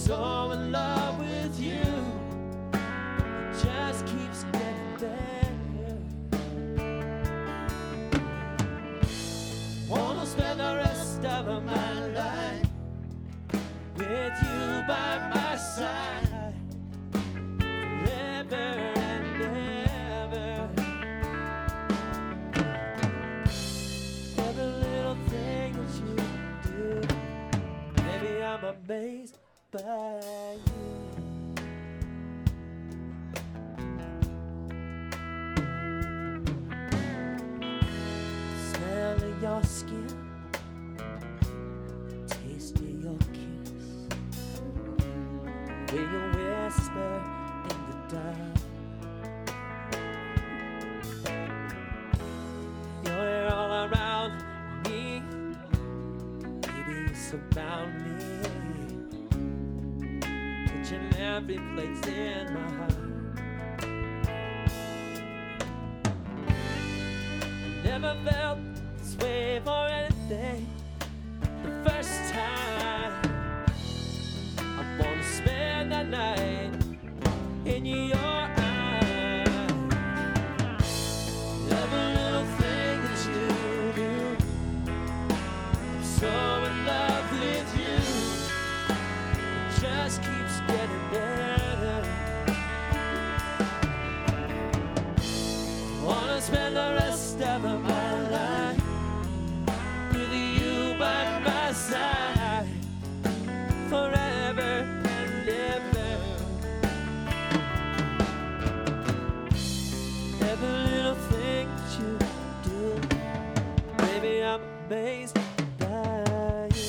so in love with you. It just keeps getting better. Wanna spend the rest of my life with you by my side, forever and ever. Every little thing that you do, baby, I'm amazed by you. Smell of your skin, taste of your kiss, hear you whisper in the dark. You're all around me, baby, you surround me, touching every place in my heart. Never felt this way for anything. The first time I wanna spend the night in your eyes. Every little thing that you do, I'm so in love with you. It just keeps getting better. Wanna spend the rest of my life with you by my side, forever and ever. Every little thing that you do, baby, I'm amazed by you.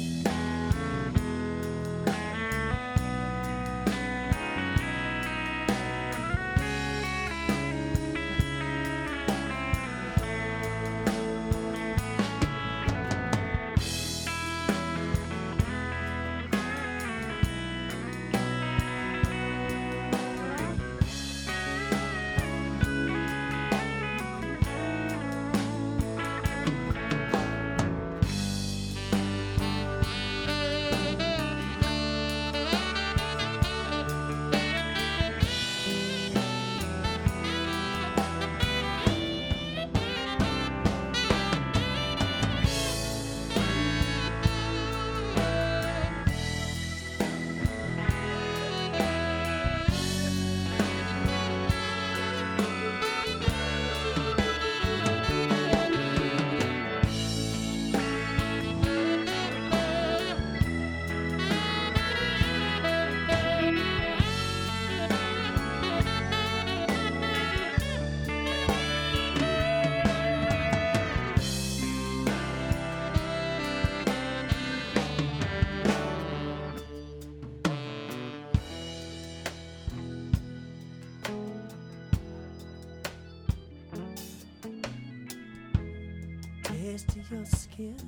Taste of your skin,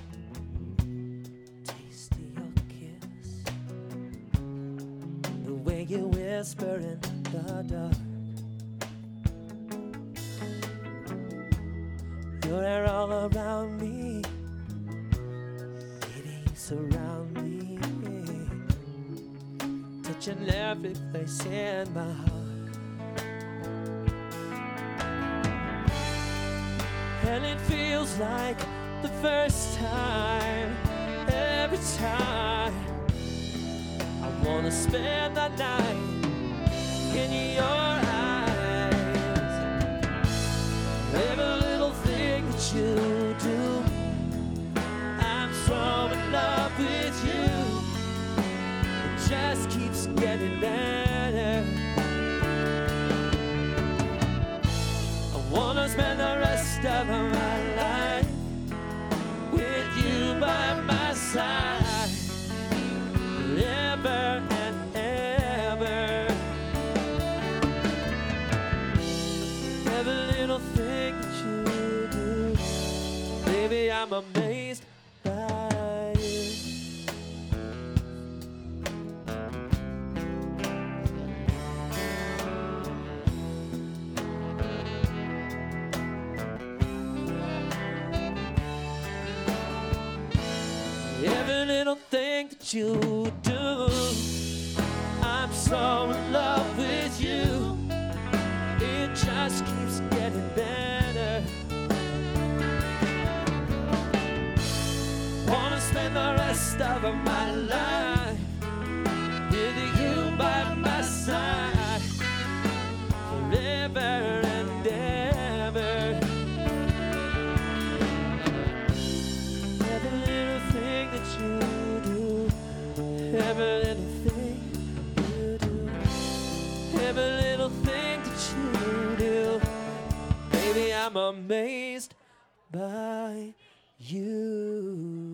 taste of your kiss, the way you whisper in the dark. You're there all around me, baby, you surround me, touching every place in my heart. And it feels like the first time, every time I wanna spend the night in your eyes. Every little thing that you do, I'm so in love with you. It just keeps getting better. I wanna spend the rest of my life with you by my side, forever and ever. little thing that you do. I'm so in love with you. It just keeps getting better. Wanna spend the rest of my life with you by my side, forever and ever. Every little thing that you do, every little thing you do, every little thing that you do, baby, I'm amazed by you.